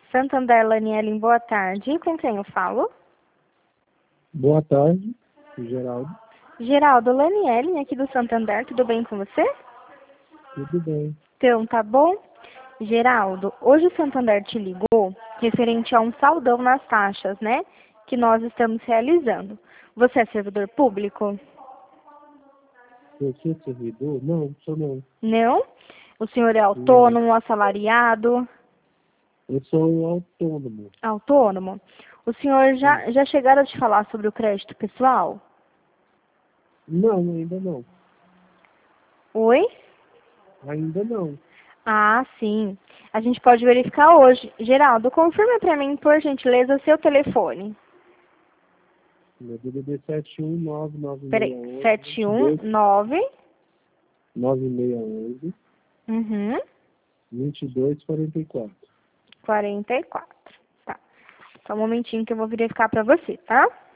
Santander, Laniele, boa tarde. Com quem eu falo? Boa tarde, Geraldo. Geraldo, Laniele, aqui do Santander, tudo bem com você? Tudo bem. Então, tá bom? Geraldo, hoje o Santander te ligou referente a um saldão nas taxas, né? Que nós estamos realizando. Você é servidor público? Você é servidor? Não, sou não. Não? O senhor é Não. autônomo, assalariado? Eu sou autônomo. Autônomo. O senhor já chegaram a te falar sobre o crédito pessoal? Não, ainda não. Oi? Ainda não. Ah, sim. A gente pode verificar hoje. Geraldo, confirma para mim, por gentileza, seu telefone. Meu DDD 719 Peraí, 9611 719. 9611 Uhum. 2244. 44. Tá. Só um momentinho que eu vou verificar para você, tá?